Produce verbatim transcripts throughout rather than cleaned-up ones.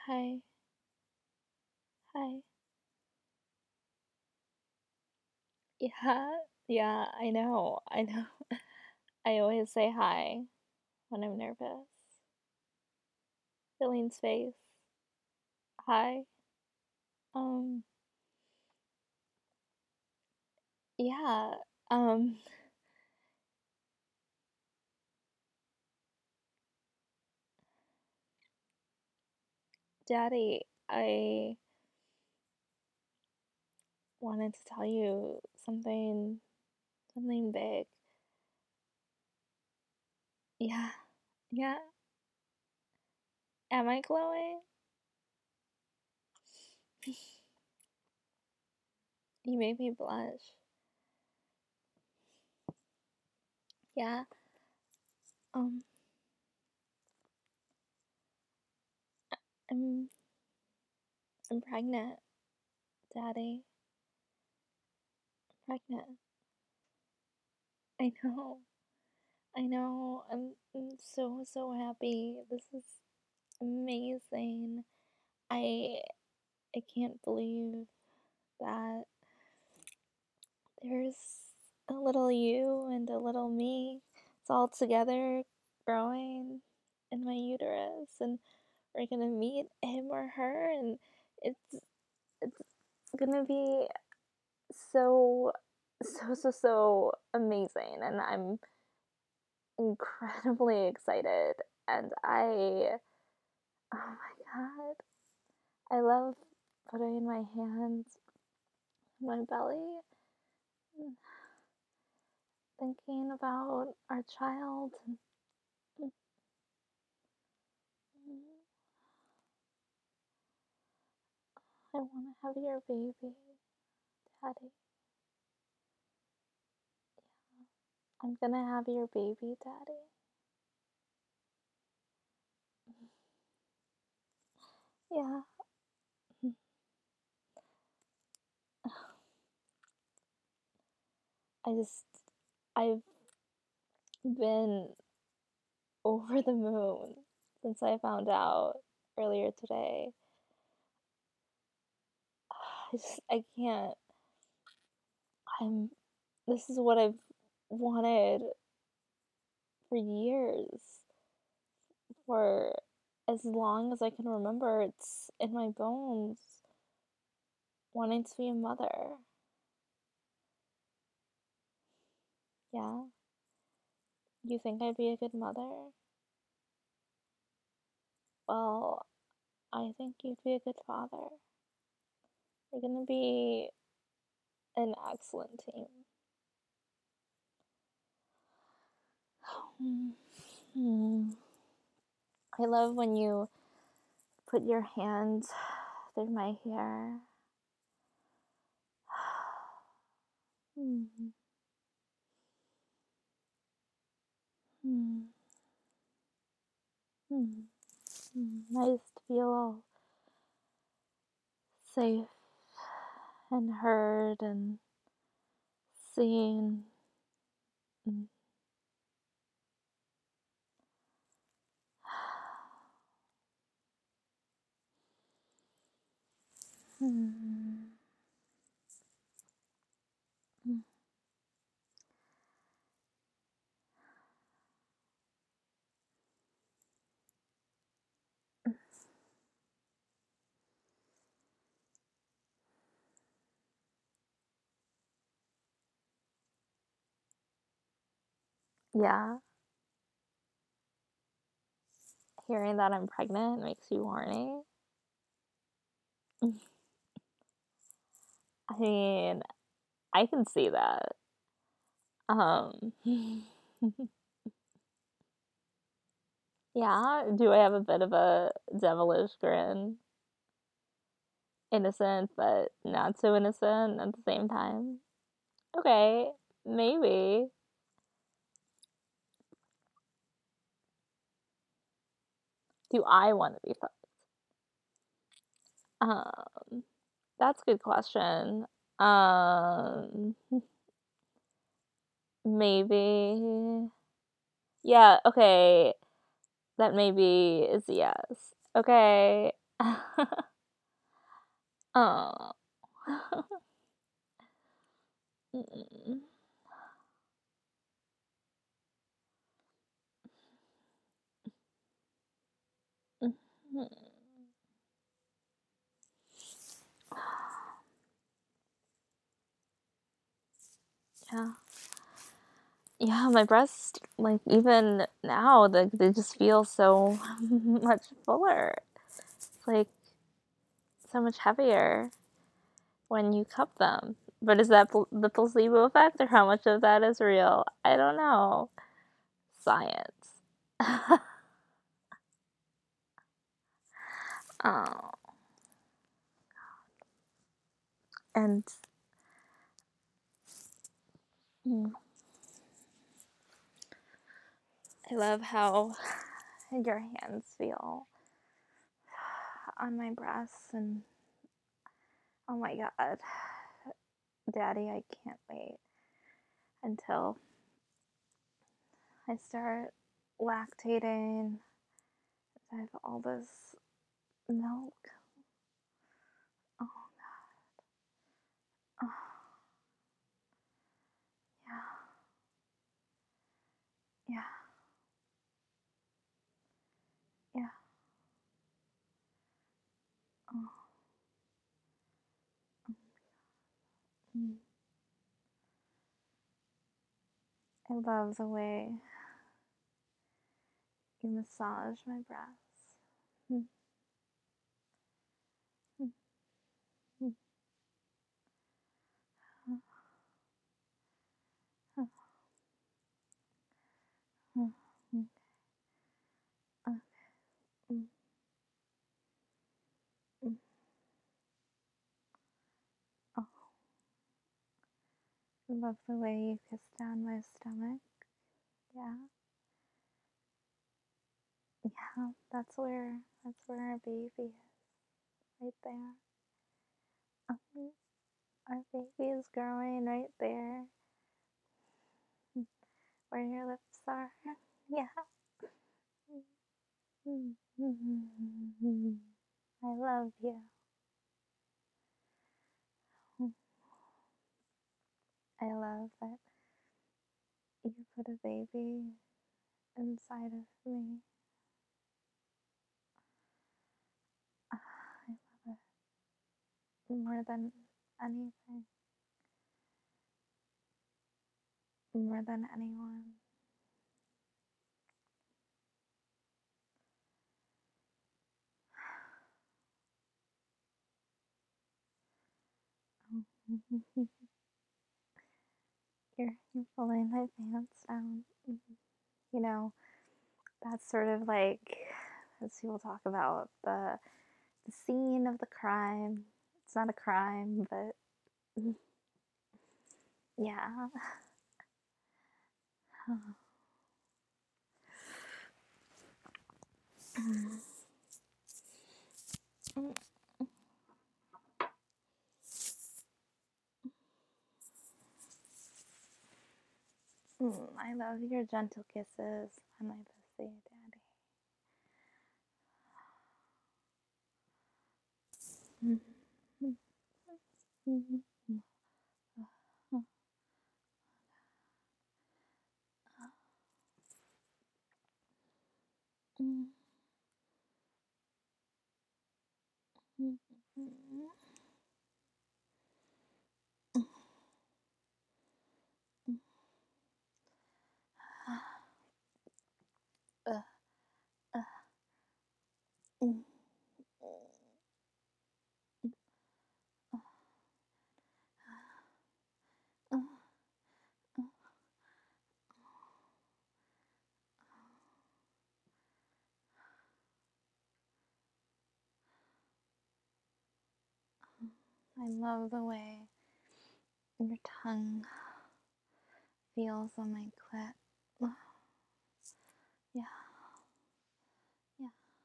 Hi. Hi. Yeah, yeah, I know. I know. I always say hi when I'm nervous. Filling's face. Hi. Um, yeah. Um, Daddy, I wanted to tell you something, something big. Yeah. Yeah. Am I glowing? You made me blush. Yeah. Um, I'm I'm pregnant, Daddy. Pregnant. I know. I know. I'm, I'm so so happy. This is amazing. I I can't believe that there's a little you and a little me. It's all together growing in my uterus, and we're gonna meet him or her, and it's it's gonna be so so so so amazing, and I'm incredibly excited. And I, oh my god, I love putting my hands on my belly and thinking about our child. And I want to have your baby, Daddy. I'm gonna have your baby, Daddy. Yeah. I just, I've been over the moon since I found out earlier today. I just, I can't. I'm, this is what I've wanted for years, for as long as I can remember. It's in my bones, wanting to be a mother. Yeah? You think I'd be a good mother? Well, I think you'd be a good father. You're gonna be an excellent team. Hmm. I love when you put your hand through my hair. Hmm. Hmm. Hmm. Hmm. Nice to feel all safe and heard and seen. Mm. Hmm. Hmm. Yeah, hearing that I'm pregnant makes you horny. I mean, I can see that. Um, yeah, do I have a bit of a devilish grin? Innocent, but not so innocent at the same time. Okay, maybe. Do I want to be fucked? Um, that's a good question. Um, maybe. Yeah, okay. That maybe is yes. Okay. Oh. Mm. Mhm. Yeah. Yeah, my breast, like, even now, like, they just feel so much fuller. It's, like, so much heavier when you cup them. But is that pl the placebo effect, or how much of that is real? I don't know. Science. Oh. And mm, I love how your hands feel on my breasts, and oh my god, Daddy, I can't wait until I start lactating. I have all this milk. Oh, oh yeah, yeah, yeah. Oh, mm. I love the way you massage my breasts. Mm, mm, mm, mm, mm, mm, uh, mm, mm. Oh, I love the way you kiss down my stomach. Yeah, yeah. That's where that's where our baby is, right there. Um, our baby is growing right there, where your lips are. Yeah. I love you. I love that you put a baby inside of me. I love it more than anything, more than anyone. You're, you're pulling my pants down. You know, that's sort of like, as people talk about, the, the scene of the crime. It's not a crime, but yeah. Mm, I love your gentle kisses on my pussy, Daddy. Mm, mm, mm, mm, mm, mm, mm, mm, mm. Uh, uh, mm, uh, uh. I love the way your tongue feels on my clit. Yeah, yeah,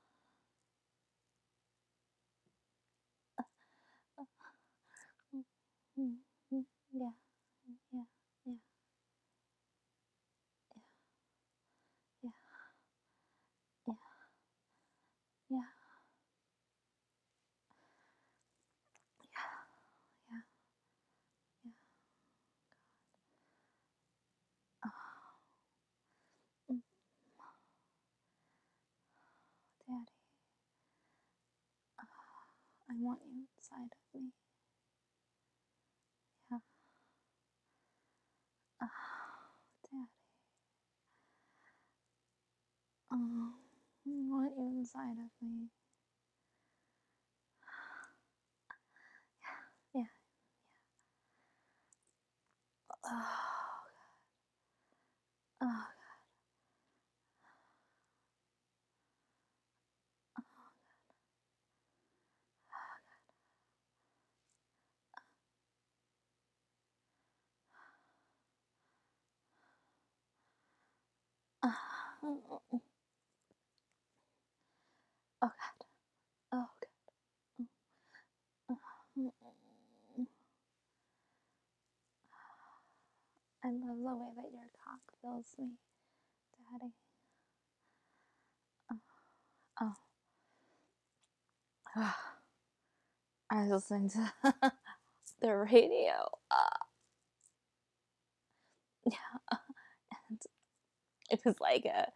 mm, mm, mm, yeah, yeah, yeah, yeah, yeah, yeah. I want you inside of me. Yeah. Oh, Daddy. Oh, I want you inside of me. Yeah. Yeah. Oh, God. Oh, God. Oh, God. Oh, God. I love the way that your cock fills me, Daddy. Oh. Oh. I was listening to the radio. Uh, yeah. And it was like a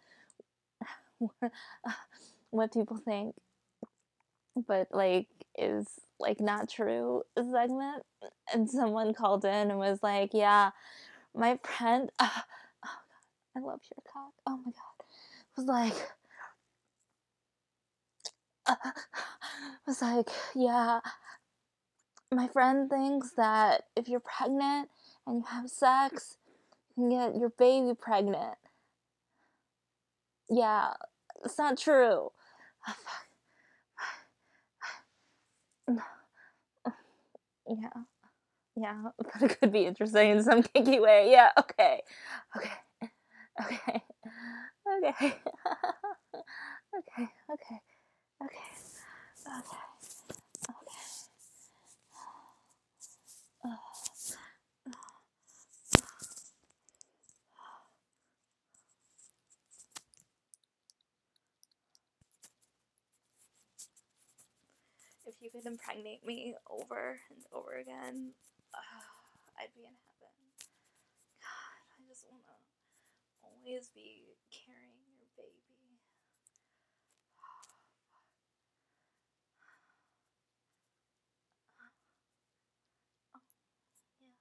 what people think, but like is like not true segment. And someone called in and was like, "Yeah, my friend, uh, oh God, I love your cock. Oh my God," was like, uh, was like, "Yeah, my friend thinks that if you're pregnant and you have sex, you can get your baby pregnant. Yeah, it's not true." Oh, yeah, yeah, but it could be interesting in some kinky way. Yeah, okay, okay, okay, okay, okay, okay, okay, okay, okay. If you could impregnate me over and over again, uh, I'd be in heaven. God, I just want to always be carrying your baby. Oh, yeah.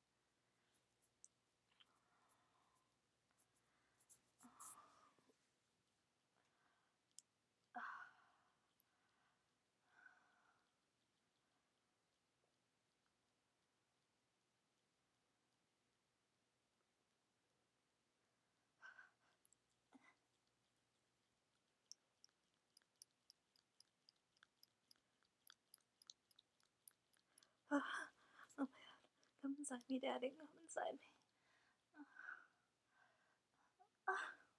Oh, oh my God. Come inside me, Daddy. Come inside me. Oh,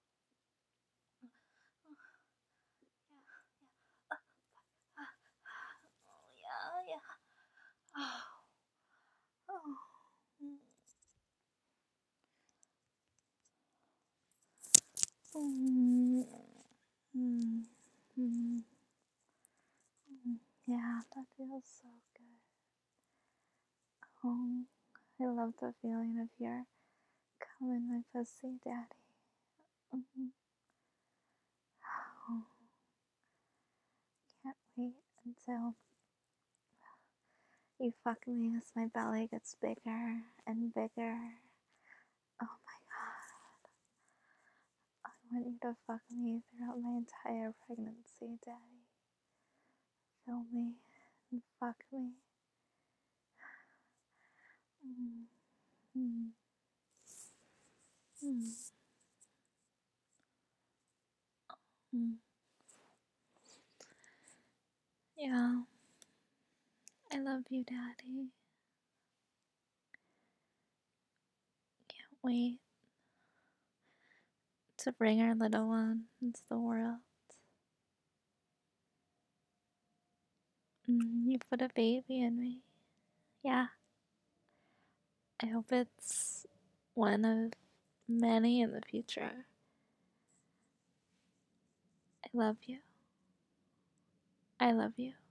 yeah, yeah. Oh, oh. Mm, mm, mm, mm. Yeah, that feels so good. Oh, I love the feeling of your cum in my pussy, Daddy. Mm-hmm. Oh, can't wait until you fuck me as my belly gets bigger and bigger. Oh my God. I want you to fuck me throughout my entire pregnancy, Daddy. Fill me and fuck me. Mm, mm, mm, mm. Yeah, I love you, Daddy. Can't wait to bring our little one into the world. Mm, you put a baby in me. Yeah. I hope it's one of many in the future. I love you. I love you.